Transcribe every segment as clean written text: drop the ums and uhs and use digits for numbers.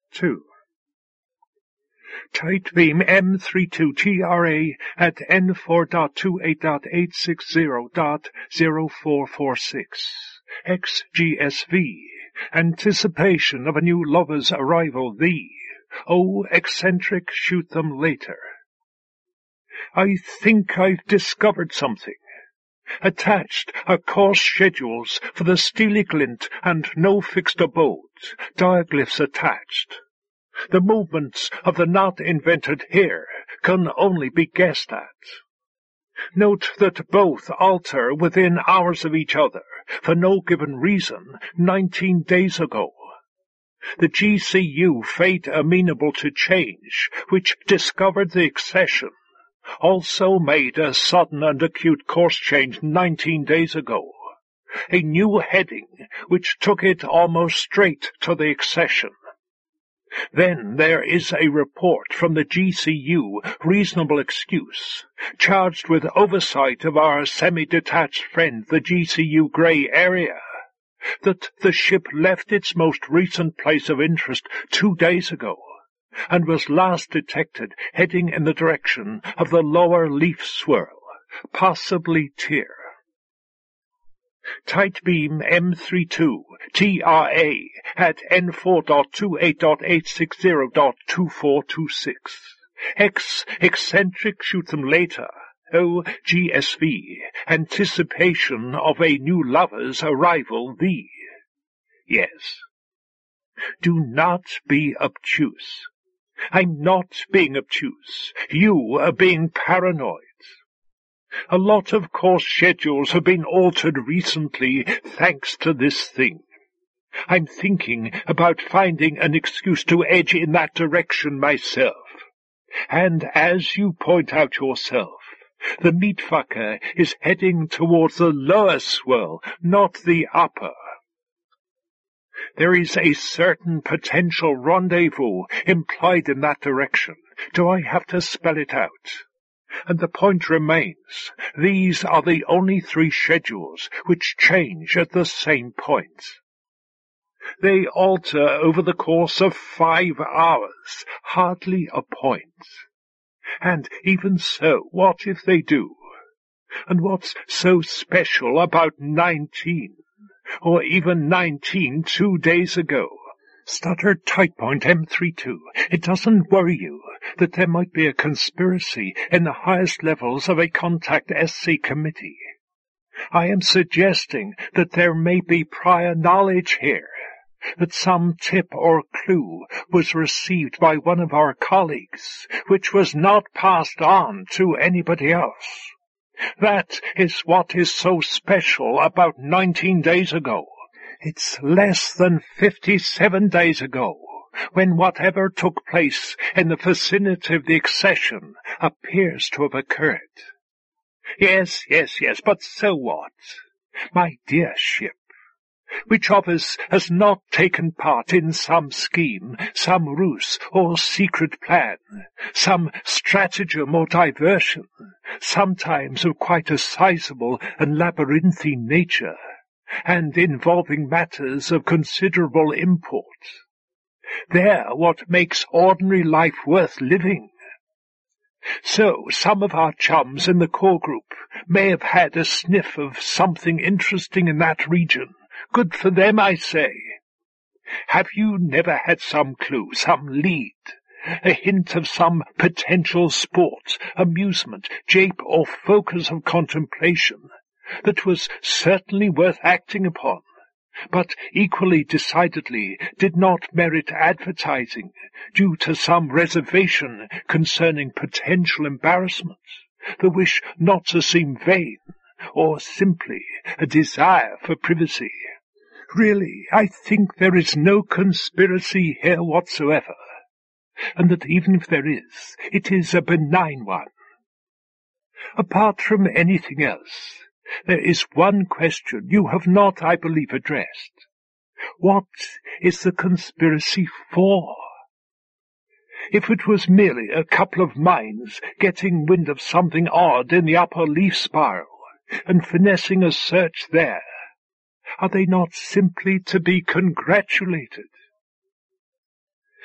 2. Tight beam M32GRA at N4.28.860.0446. XGSV. Anticipation of a new lover's arrival thee. Oh, eccentric, shoot them later. I think I've discovered something. Attached are course schedules for the Steely Glint and no fixed abodes, diaglyphs attached. The movements of the not invented here can only be guessed at. Note that both alter within hours of each other, for no given reason, 19 days ago. The GCU fate amenable to change, which discovered the accession, also made a sudden and acute course change 19 days ago. A new heading, which took it almost straight to the accession. Then there is a report from the GCU, reasonable excuse, charged with oversight of our semi-detached friend, the GCU Grey Area, that the ship left its most recent place of interest 2 days ago, and was last detected heading in the direction of the lower leaf swirl, possibly Tyr. Tight beam M32 TRA at N4.28.860.2426. X eccentric, shoot them later. O GSV. Anticipation of a new lover's arrival thee. Yes. Do not be obtuse. I'm not being obtuse. You are being paranoid. A lot of course schedules have been altered recently thanks to this thing. I'm thinking about finding an excuse to edge in that direction myself. And as you point out yourself, the meatfucker is heading towards the lower swirl, not the upper. There is a certain potential rendezvous implied in that direction. Do I have to spell it out? And the point remains, these are the only 3 schedules which change at the same point. They alter over the course of 5 hours, hardly a point. And even so, what if they do? And what's so special about 19, or even 19 2 days ago? Stuttered tight point M32. It doesn't worry you that there might be a conspiracy in the highest levels of a contact SC committee. I am suggesting that there may be prior knowledge here, that some tip or clue was received by one of our colleagues, which was not passed on to anybody else. That is what is so special about 19 days ago. It's less than 57 days ago, when whatever took place in the vicinity of the accession appears to have occurred. Yes, but so what? My dear ship, which of us has not taken part in some scheme, some ruse or secret plan, some stratagem or diversion, sometimes of quite a sizable and labyrinthine nature, and involving matters of considerable import? They're what makes ordinary life worth living. So some of our chums in the core group may have had a sniff of something interesting in that region. Good for them, I say. Have you never had some clue, some lead, a hint of some potential sport, amusement, jape, or focus of contemplation that was certainly worth acting upon, but equally decidedly did not merit advertising due to some reservation concerning potential embarrassment, the wish not to seem vain, or simply a desire for privacy? Really, I think there is no conspiracy here whatsoever, and that even if there is, it is a benign one. Apart from anything else, there is one question you have not, I believe, addressed. What is the conspiracy for? If it was merely a couple of minds getting wind of something odd in the upper leaf spiral and finessing a search there, are they not simply to be congratulated?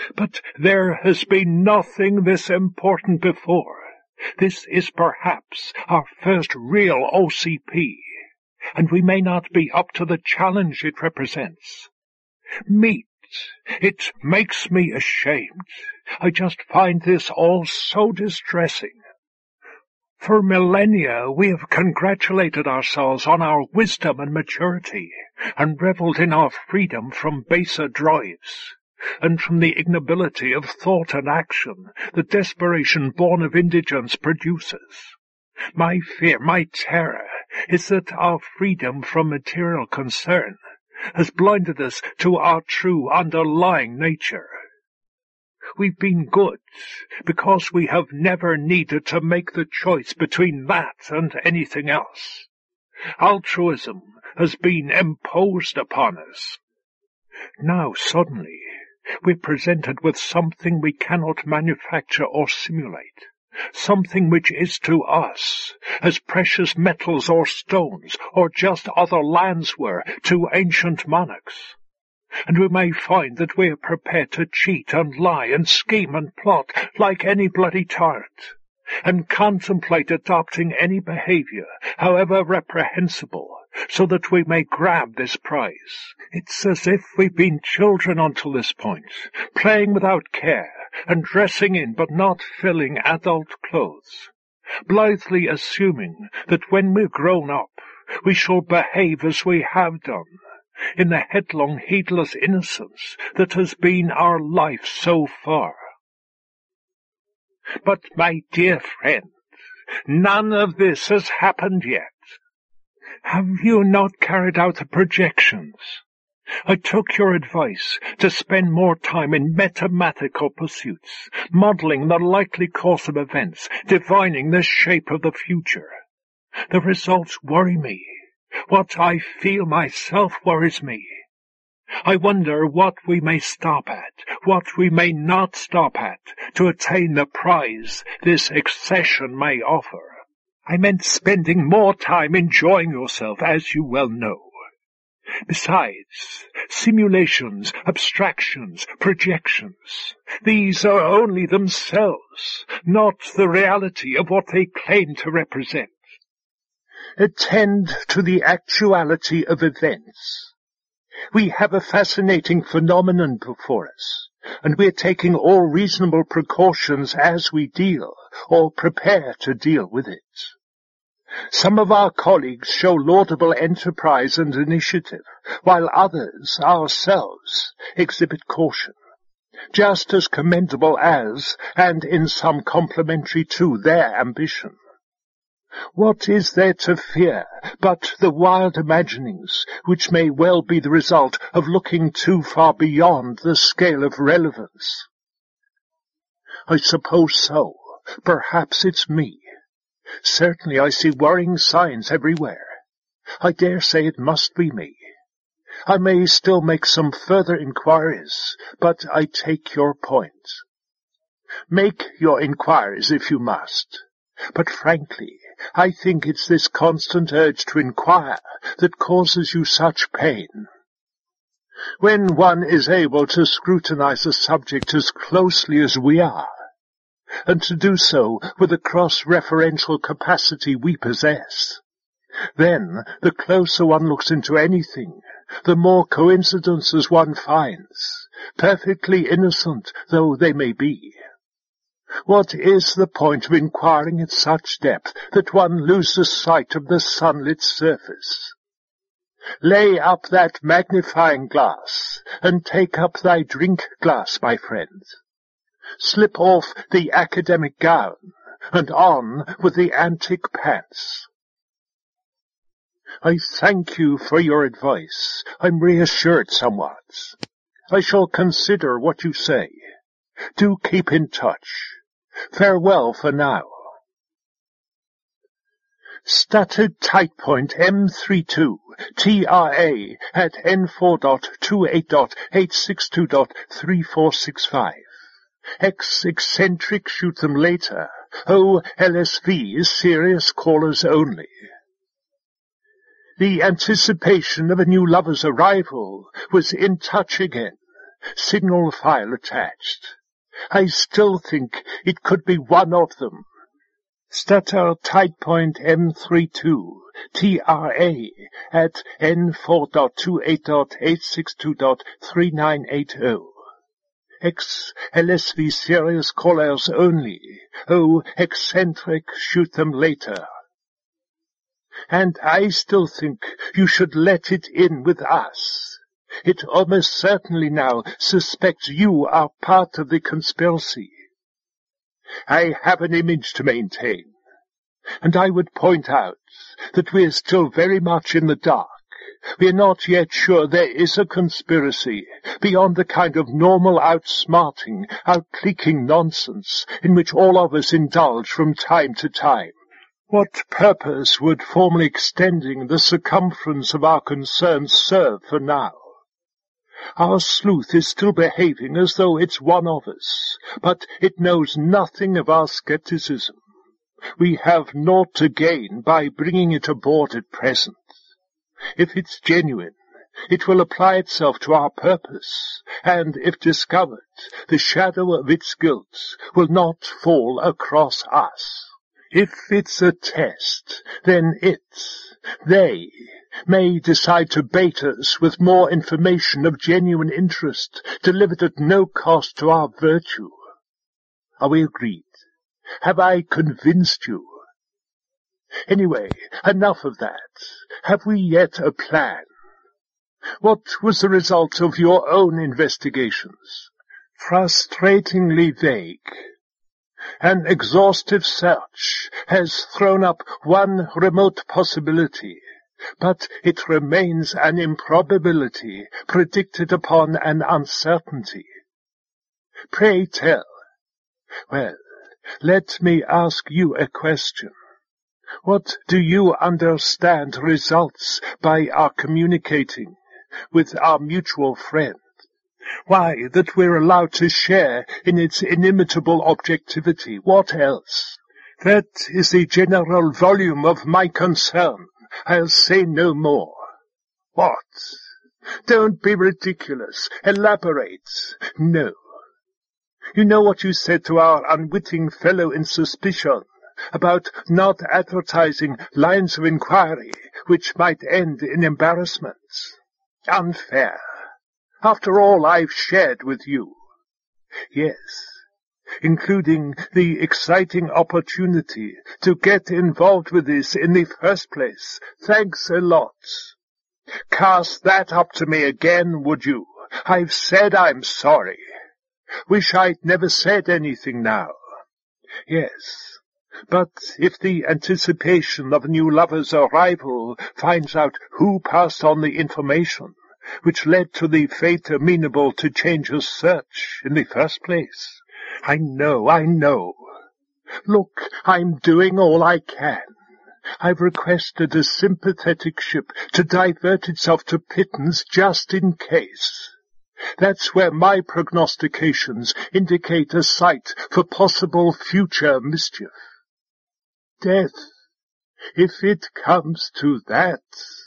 But there has been nothing this important before. This is perhaps our first real OCP, and we may not be up to the challenge it represents. Meat. It makes me ashamed. I just find this all so distressing. For millennia we have congratulated ourselves on our wisdom and maturity, and revelled in our freedom from baser drives, and from the ignobility of thought and action the desperation born of indigence produces. My fear, my terror, is that our freedom from material concern has blinded us to our true underlying nature. We've been good because we have never needed to make the choice between that and anything else. Altruism has been imposed upon us. Now suddenly we're presented with something we cannot manufacture or simulate, something which is to us as precious metals or stones or just other lands were to ancient monarchs. And we may find that we are prepared to cheat and lie and scheme and plot like any bloody tyrant, and contemplate adopting any behavior, however reprehensible, so that we may grab this prize. It's as if we've been children until this point, playing without care, and dressing in but not filling adult clothes, blithely assuming that when we're grown up, we shall behave as we have done, in the headlong, heedless innocence that has been our life so far. But, my dear friend, none of this has happened yet. Have you not carried out the projections? I took your advice to spend more time in mathematical pursuits, modelling the likely course of events, divining the shape of the future. The results worry me. What I feel myself worries me. I wonder what we may stop at, what we may not stop at, to attain the prize this accession may offer. I meant spending more time enjoying yourself, as you well know. Besides, simulations, abstractions, projections, these are only themselves, not the reality of what they claim to represent. Attend to the actuality of events. We have a fascinating phenomenon before us, and we are taking all reasonable precautions as we deal, or prepare to deal with it. Some of our colleagues show laudable enterprise and initiative, while others, ourselves, exhibit caution, just as commendable as, and in some complementary to, their ambition. What is there to fear but the wild imaginings which may well be the result of looking too far beyond the scale of relevance? I suppose so. Perhaps it's me. Certainly I see worrying signs everywhere. I dare say it must be me. I may still make some further inquiries, but I take your point. Make your inquiries if you must. But frankly, I think it's this constant urge to inquire that causes you such pain. When one is able to scrutinize a subject as closely as we are, and to do so with the cross-referential capacity we possess, then the closer one looks into anything, the more coincidences one finds, perfectly innocent though they may be. What is the point of inquiring at such depth that one loses sight of the sunlit surface? Lay up that magnifying glass, and take up thy drink-glass, my friend. Slip off the academic gown, and on with the antique pants. I thank you for your advice. I'm reassured somewhat. I shall consider what you say. Do keep in touch. Farewell for now. Statted tight point M32 TRA at N4.28.862.3465. X eccentric shoot them later. O LSV is serious callers only. The anticipation of a new lover's arrival was in touch again, Signal file attached. I still think it could be one of them. Stutter tight point M32, TRA at N4.28.862.3980. X LSV serious callers only. O eccentric, shoot them later. And I still think you should let it in with us. It almost certainly now suspects you are part of the conspiracy. I have an image to maintain, and I would point out that we are still very much in the dark. We are not yet sure there is a conspiracy beyond the kind of normal outsmarting, out-cliquing nonsense in which all of us indulge from time to time. What purpose would formally extending the circumference of our concerns serve for now? Our sleuth is still behaving as though it's one of us, but it knows nothing of our skepticism. We have naught to gain by bringing it aboard at present. If it's genuine, it will apply itself to our purpose, and if discovered, the shadow of its guilt will not fall across us. If it's a test, then they may decide to bait us with more information of genuine interest, delivered at no cost to our virtue. Are we agreed? Have I convinced you? Anyway, enough of that. Have we yet a plan? What was the result of your own investigations? Frustratingly vague. An exhaustive search has thrown up one remote possibility, but it remains an improbability predicted upon an uncertainty. Pray tell. Well, let me ask you a question. What do you understand results by our communicating with our mutual friend? Why, that we're allowed to share in its inimitable objectivity. What else? That is the general volume of my concern. I'll say no more. What? Don't be ridiculous. Elaborate. No. You know what you said to our unwitting fellow in suspicion about not advertising lines of inquiry which might end in embarrassments. Unfair. After all I've shared with you. Yes, including the exciting opportunity to get involved with this in the first place. Thanks a lot. Cast that up to me again, would you? I've said I'm sorry. Wish I'd never said anything now. Yes, but if the anticipation of a new lover's arrival finds out who passed on the information which led to the fate amenable to change a search in the first place. I know. Look, I'm doing all I can. I've requested a sympathetic ship to divert itself to Pittance just in case. That's where my prognostications indicate a site for possible future mischief. Death, if it comes to that.